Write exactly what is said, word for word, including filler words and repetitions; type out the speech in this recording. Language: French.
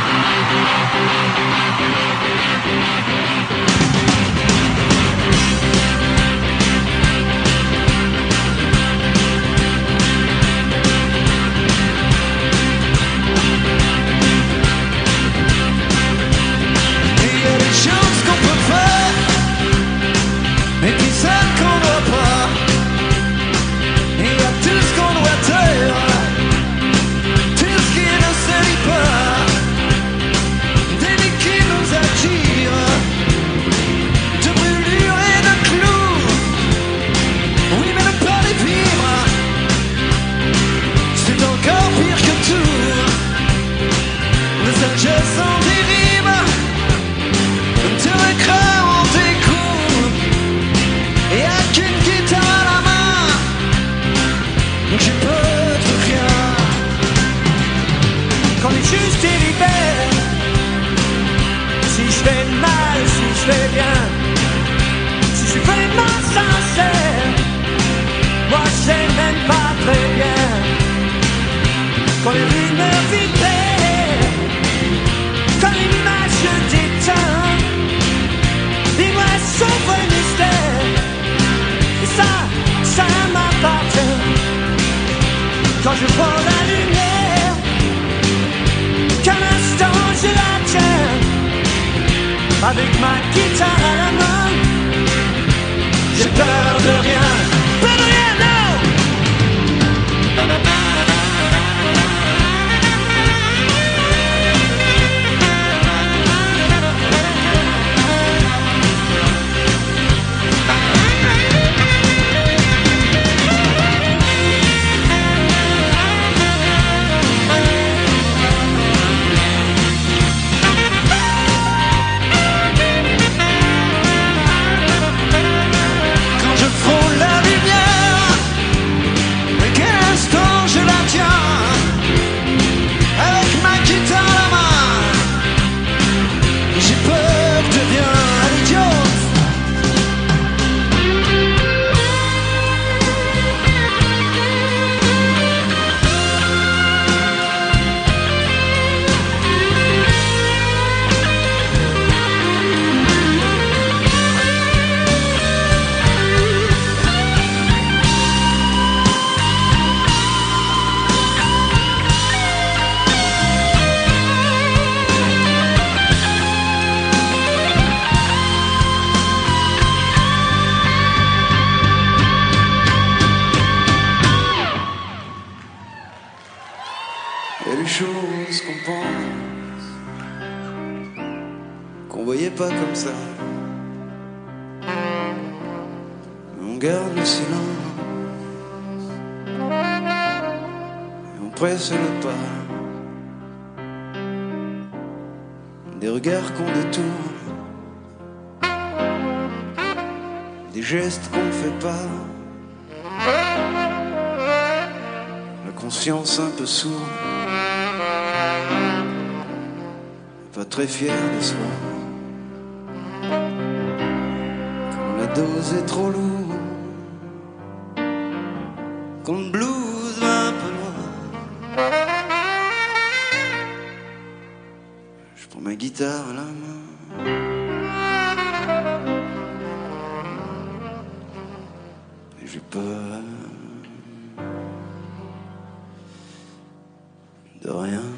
Quand je vois la lumière, qu'un instant je la tiens, avec ma guitare à la main, j'ai peur de rien, peur de rien, non. Il y a des choses qu'on pense, qu'on voyait pas comme ça. Mais on garde le silence et on presse le pas. Des regards qu'on détourne, des gestes qu'on fait pas. La conscience un peu sourde, pas très fier de soi. Quand la dose est trop lourde, quand le blues va un peu loin, je prends ma guitare à la main et j'ai peur de rien.